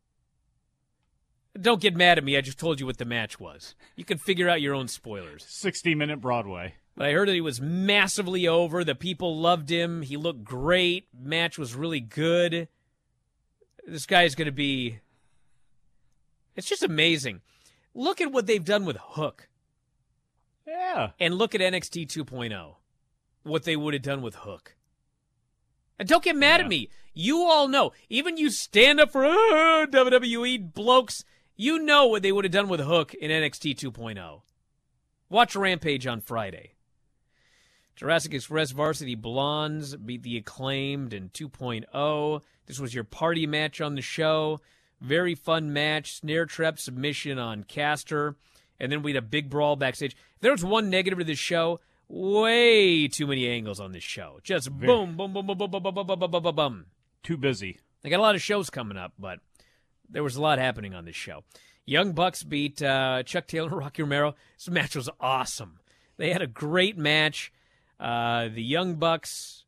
Don't get mad at me. I just told you what the match was. You can figure out your own spoilers. sixty-minute Broadway. But I heard that he was massively over. The people loved him. He looked great. Match was really good. This guy is going to be... It's just amazing. Look at what they've done with Hook. Yeah. And look at N X T two point oh. What they would have done with Hook. And don't get mad yeah. at me. You all know. Even you stand up for uh, W W E blokes, you know what they would have done with Hook in N X T two point oh. Watch Rampage on Friday. Jurassic Express Varsity Blondes beat the Acclaimed in two point oh. This was your party match on the show. Very fun match. Snare trap submission on Caster. And then we had a big brawl backstage. If there was one negative to this show, way too many angles on this show. Just boom, boom, boom, boom, boom, boom, boom, boom, boom, boom, boom, boom. Too busy. They got a lot of shows coming up, but there was a lot happening on this show. Young Bucks beat uh, Chuck Taylor and Rocky Romero. This match was awesome. They had a great match. Uh, the Young Bucks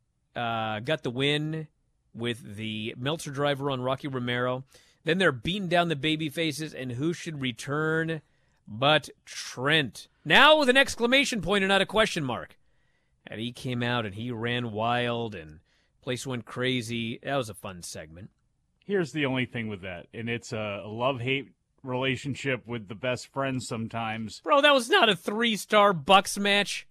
uh, got the win with the Meltzer driver on Rocky Romero. Then they're beating down the baby faces, and who should return but Trent? Now with an exclamation point and not a question mark. And he came out and he ran wild and place went crazy. That was a fun segment. Here's the only thing with that, and it's a love-hate relationship with the best friends sometimes. Bro, that was not a three-star Bucks match.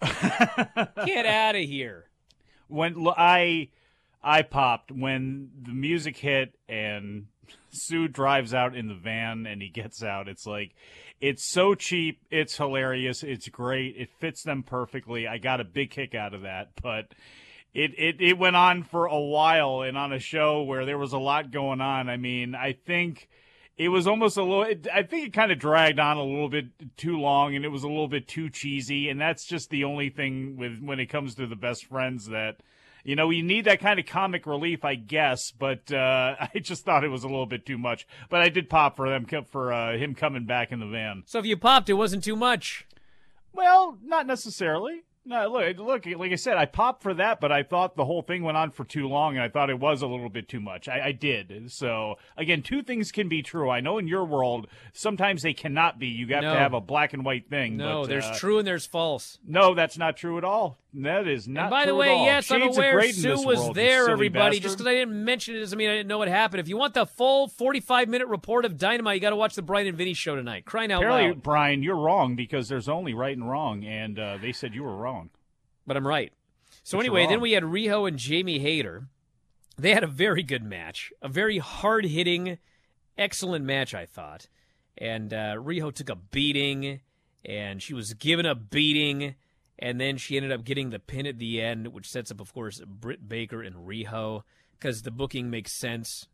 Get out of here. When I I popped when the music hit and Sue drives out in the van and he gets out. It's like, it's so cheap. It's hilarious. It's great. It fits them perfectly. I got a big kick out of that, but it, it, it went on for a while and on a show where there was a lot going on. I mean, I think it was almost a little, it, I think it kind of dragged on a little bit too long and it was a little bit too cheesy. And that's just the only thing with, when it comes to the best friends that, you know, you need that kind of comic relief, I guess, but uh, I just thought it was a little bit too much. But I did pop for them for uh, him coming back in the van. So if you popped, it wasn't too much. Well, not necessarily. No, look, look, like I said, I popped for that, but I thought the whole thing went on for too long, and I thought it was a little bit too much. I, I did. So, again, two things can be true. I know in your world, sometimes they cannot be. You have no. to have a black and white thing. No, but, there's uh, true and there's false. No, that's not true at all. That is not and by true the way, at all. yes, Shades I'm aware Sue was world, there, everybody. Bastard. Just because I didn't mention it doesn't mean I didn't know what happened. If you want the full forty-five minute report of Dynamite, you got to watch the Brian and Vinny show tonight. Crying out Apparently, loud. Brian, you're wrong because there's only right and wrong, and uh, they said you were wrong. But I'm right. So but anyway, then we had Riho and Jamie Hayter. They had a very good match, a very hard-hitting, excellent match, I thought. And uh, Riho took a beating, and she was given a beating, and then she ended up getting the pin at the end, which sets up, of course, Britt Baker and Riho, because the booking makes sense.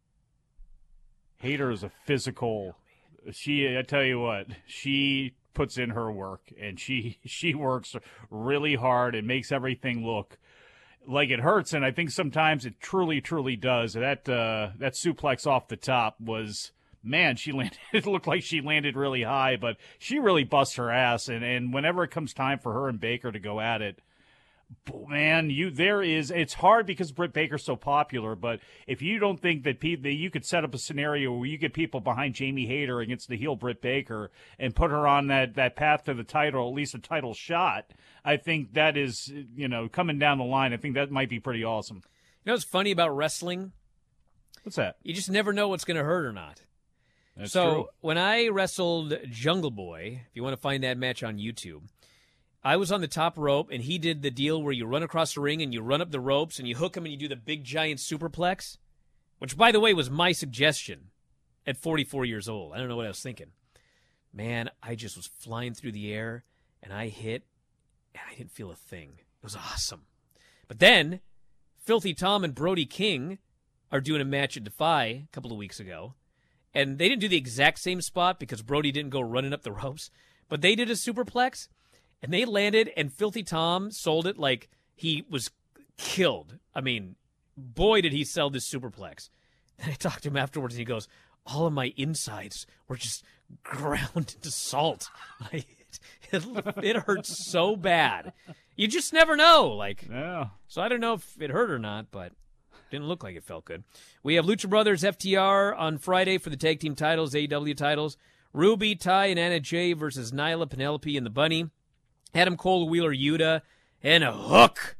Hayter is a physical. She, I tell you what, she puts in her work, and she she works really hard and makes everything look like it hurts, and I think sometimes it truly, truly does. That uh, that suplex off the top was, man, she landed. It looked like she landed really high, but she really busts her ass, and, and whenever it comes time for her and Baker to go at it, man, you there is. It's hard because Britt Baker's so popular, but if you don't think that, pe- that you could set up a scenario where you get people behind Jamie Hayter against the heel Britt Baker and put her on that, that path to the title, at least a title shot, I think that is, you know, coming down the line. I think that might be pretty awesome. You know what's funny about wrestling? What's that? You just never know what's going to hurt or not. That's so true. When I wrestled Jungle Boy, if you want to find that match on YouTube, I was on the top rope, and he did the deal where you run across the ring and you run up the ropes and you hook him and you do the big giant superplex, which, by the way, was my suggestion at forty-four years old. I don't know what I was thinking. man, I just was flying through the air, and I hit, and I didn't feel a thing. It was awesome. But then, Filthy Tom and Brody King are doing a match at Defy a couple of weeks ago, and they didn't do the exact same spot because Brody didn't go running up the ropes, but they did a superplex, and they landed, and Filthy Tom sold it like he was killed. I mean, boy, did he sell this superplex. And I talked to him afterwards, and he goes, all of my insides were just ground into salt. I, it, it hurt so bad. You just never know. Like, yeah. So I don't know if it hurt or not, but didn't look like it felt good. We have Lucha Brothers F T R on Friday for the tag team titles, A E W titles. Ruby, Ty, and Anna Jay versus Nyla, Penelope, and the Bunny. Adam Cole, Wheeler, Yuta, and a Hook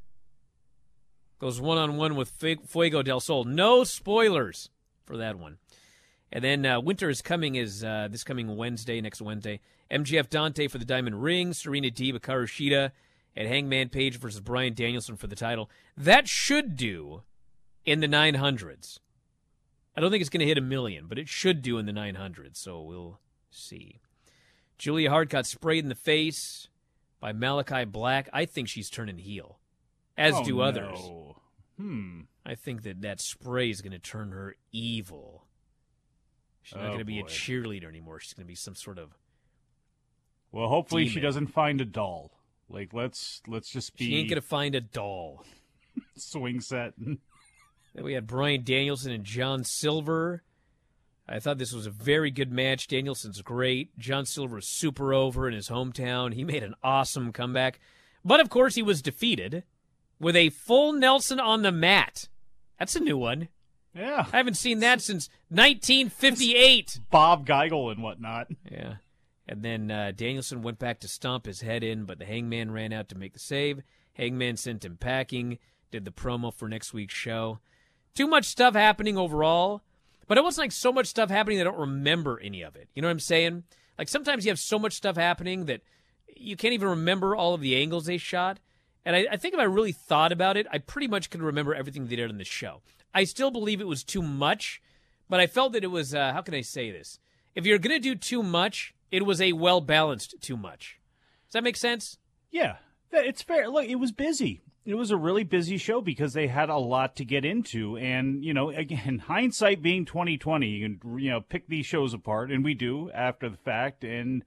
goes one-on-one with Fuego del Sol. No spoilers for that one. And then uh, Winter is Coming is uh, this coming Wednesday, next Wednesday. M J F Dante for the Diamond Ring. Serena Deeb, Hikaru Shida, and Hangman Page versus Bryan Danielson for the title. That should do in the nine hundreds. I don't think it's going to hit a million, but it should do in the nine hundreds, so we'll see. Julia Hart got sprayed in the face by Malachi Black. I think she's turning heel, as oh, do no. others. Hmm. I think that that spray is going to turn her evil. She's not Oh, going to be boy. a cheerleader anymore. She's going to be some sort of Well, hopefully demon. she doesn't find a doll. Like, let's let's just be She ain't going to find a doll. swing set. Then we had Bryan Danielson and John Silver. I thought this was a very good match. Danielson's great. John Silver is super over in his hometown. He made an awesome comeback. But, of course, he was defeated with a full Nelson on the mat. That's a new one. Yeah. I haven't seen that since nineteen fifty-eight. Bob Geigel and whatnot. Yeah. And then uh, Danielson went back to stomp his head in, but the Hangman ran out to make the save. Hangman sent him packing, did the promo for next week's show. Too much stuff happening overall, but it wasn't like so much stuff happening that I don't remember any of it. You know what I'm saying? Like sometimes you have so much stuff happening that you can't even remember all of the angles they shot. And I, I think if I really thought about it, I pretty much could remember everything they did on the show. I still believe it was too much, but I felt that it was, uh, how can I say this? If you're going to do too much, it was a well-balanced too much. Does that make sense? Yeah, it's fair. Look, it was busy. It was a really busy show because they had a lot to get into. And, you know, again, hindsight being twenty twenty, you can, you know, pick these shows apart, and we do after the fact. And,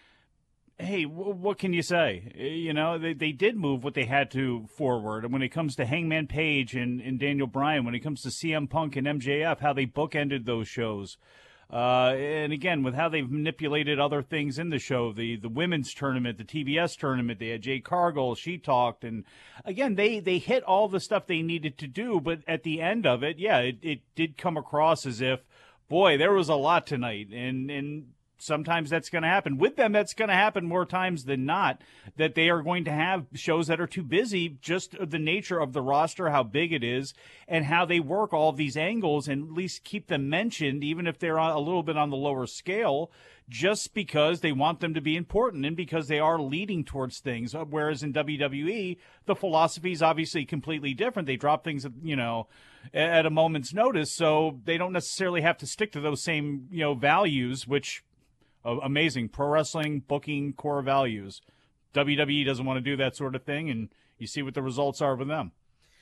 hey, w- what can you say? You know, they, they did move what they had to forward. And when it comes to Hangman Page and, and Daniel Bryan, when it comes to C M Punk and M J F, how they bookended those shows. Uh, and again, with how they've manipulated other things in the show, the, the women's tournament, the T B S tournament, they had Jade Cargill, she talked. And again, they, they hit all the stuff they needed to do. But at the end of it, yeah, it, it did come across as if, boy, there was a lot tonight. And, and sometimes that's going to happen. With them, that's going to happen more times than not, that they are going to have shows that are too busy, just the nature of the roster, how big it is, and how they work all of these angles and at least keep them mentioned, even if they're a little bit on the lower scale, just because they want them to be important and because they are leading towards things. Whereas in W W E, the philosophy is obviously completely different. They drop things, you know, at a moment's notice, so they don't necessarily have to stick to those same, you know, values, which amazing pro wrestling booking core values. W W E doesn't want to do that sort of thing, and you see what the results are with them.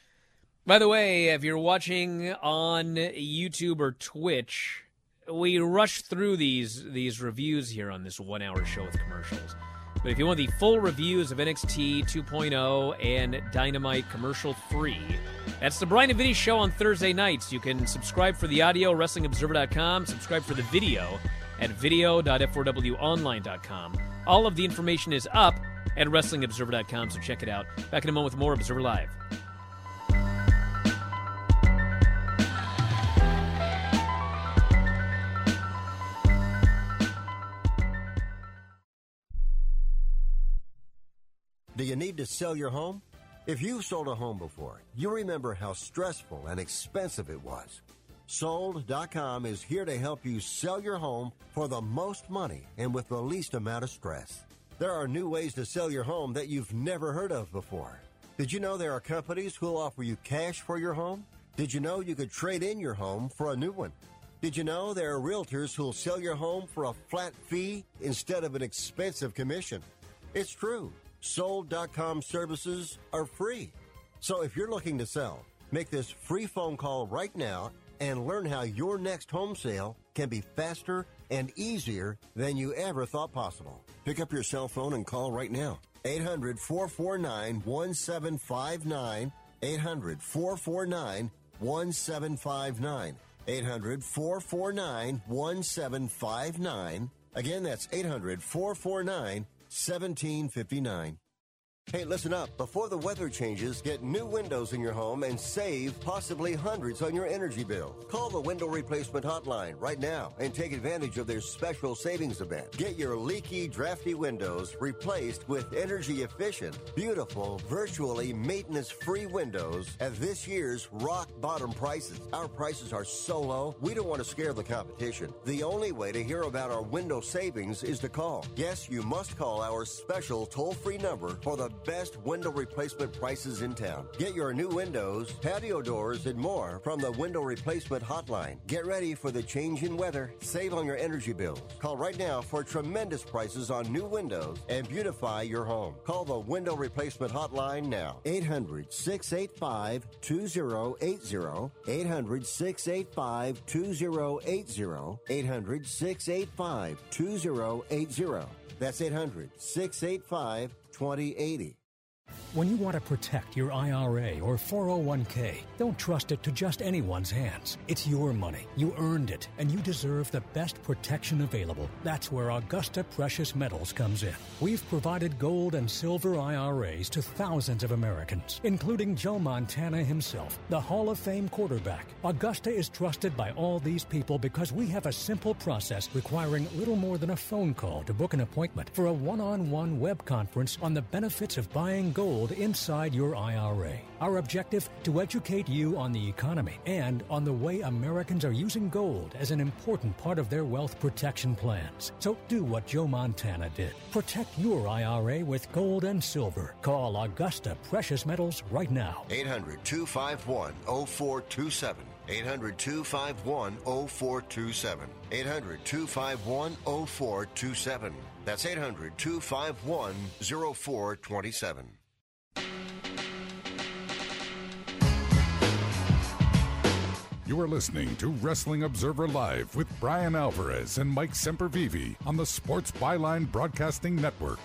By the way, if you're watching on YouTube or Twitch, we rush through these these reviews here on this one-hour show with commercials. But if you want the full reviews of N X T two point oh and Dynamite commercial-free, that's the Bryan and Vinny Show on Thursday nights. You can subscribe for the audio, wrestling observer dot com, subscribe for the video at video dot f four w online dot com. All of the information is up at wrestling observer dot com, so check it out. Back in a moment with more Observer Live. Do you need to sell your home? If you've sold a home before, you remember how stressful and expensive it was. Sold dot com is here to help you sell your home for the most money and with the least amount of stress. There are new ways to sell your home that you've never heard of before. Did you know there are companies who'll offer you cash for your home? Did you know you could trade in your home for a new one? Did you know there are realtors who'll sell your home for a flat fee instead of an expensive commission? It's true. Sold dot com services are free. So if you're looking to sell, make this free phone call right now and learn how your next home sale can be faster and easier than you ever thought possible. Pick up your cell phone and call right now. eight hundred, four four nine, one seven five nine. eight hundred, four four nine, one seven five nine. eight hundred, four four nine, one seven five nine. Again, that's eight hundred, four four nine, one seven five nine. Hey, listen up. Before the weather changes, get new windows in your home and save possibly hundreds on your energy bill. Call the Window Replacement Hotline right now and take advantage of their special savings event. Get your leaky, drafty windows replaced with energy-efficient, beautiful, virtually maintenance-free windows at this year's rock-bottom prices. Our prices are so low, we don't want to scare the competition. The only way to hear about our window savings is to call. Yes, you must call our special toll-free number for the best window replacement prices in town. Get your new windows, patio doors, and more from the Window Replacement Hotline. Get ready for the change in weather. Save on your energy bills. Call right now for tremendous prices on new windows and beautify your home. Call the Window Replacement Hotline now. eight hundred, six eight five, two zero eight zero. eight hundred, six eight five, two zero eight zero. eight hundred, six eight five, two zero eight zero. That's eight hundred, six eight five, twenty eighty. When you want to protect your I R A or four oh one k, don't trust it to just anyone's hands. It's your money. You earned it, and you deserve the best protection available. That's where Augusta Precious Metals comes in. We've provided gold and silver I R As to thousands of Americans, including Joe Montana himself, the Hall of Fame quarterback. Augusta is trusted by all these people because we have a simple process requiring little more than a phone call to book an appointment for a one-on-one web conference on the benefits of buying gold inside your I R A. Our objective, to educate you on the economy and on the way Americans are using gold as an important part of their wealth protection plans. So do what Joe Montana did. Protect your I R A with gold and silver. Call Augusta Precious Metals right now. eight hundred, two five one, oh four two seven. eight hundred, two five one, oh four two seven. eight hundred, two five one, oh four two seven. That's eight hundred, two five one, oh four two seven. You are listening to Wrestling Observer Live with Brian Alvarez and Mike Sempervive on the Sports Byline Broadcasting Network.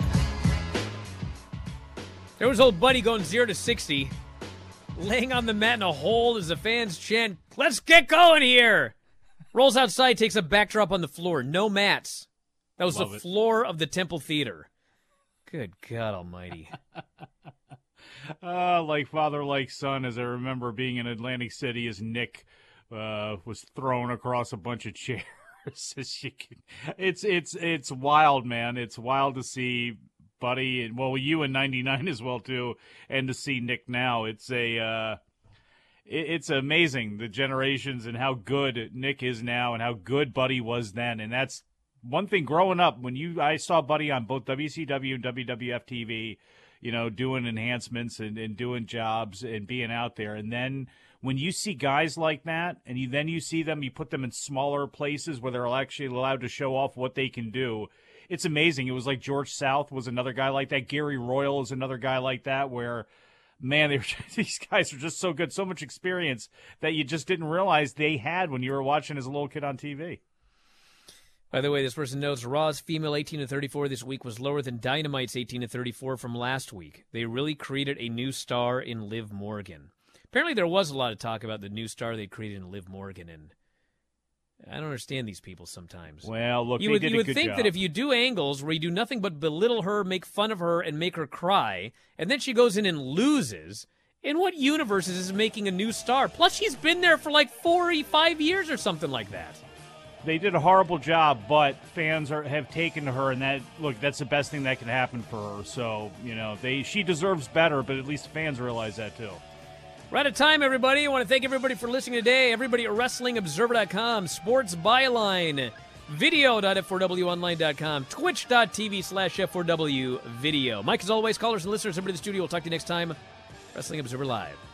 There was old Buddy going zero to sixty, laying on the mat in a hold as the fans chant, "Let's get going here!" Rolls outside, takes a backdrop on the floor. No mats. That was Love the it. floor of the Temple Theater. Good God almighty. uh, like father, like son, as I remember being in Atlantic City as Nick uh, was thrown across a bunch of chairs. it's, it's, it's wild, man. It's wild to see Buddy, and well, you in ninety-nine as well, too, and to see Nick now. It's a... Uh, It's amazing, the generations and how good Nick is now and how good Buddy was then. And that's one thing growing up. When you, I saw Buddy on both W C W and W W F T V, you know, doing enhancements and, and doing jobs and being out there. And then when you see guys like that and you then you see them, you put them in smaller places where they're actually allowed to show off what they can do. It's amazing. It was like George South was another guy like that. Gary Royal is another guy like that where, man, they were, these guys are just so good, so much experience that you just didn't realize they had when you were watching as a little kid on T V. By the way, this person notes Raw's female eighteen to thirty-four this week was lower than Dynamite's eighteen to thirty-four from last week. They really created a new star in Liv Morgan. Apparently there was a lot of talk about the new star they created in Liv Morgan, and I don't understand these people sometimes. Well, look, you they would, did you a would good think job. that if you do angles where you do nothing but belittle her, make fun of her, and make her cry, and then she goes in and loses, in what universe is this making a new star? Plus, she's been there for like forty-five years or something like that. They did a horrible job, but fans are have taken to her, and that look, that's the best thing that can happen for her. So, you know, they she deserves better, but at least fans realize that too. We're out of time, everybody. I want to thank everybody for listening today. Everybody at Wrestling Observer dot com, Sports Byline, video dot F four W online dot com, twitch dot T V slash F four W video. Mike, as always, callers and listeners, everybody in the studio, we'll talk to you next time. Wrestling Observer Live.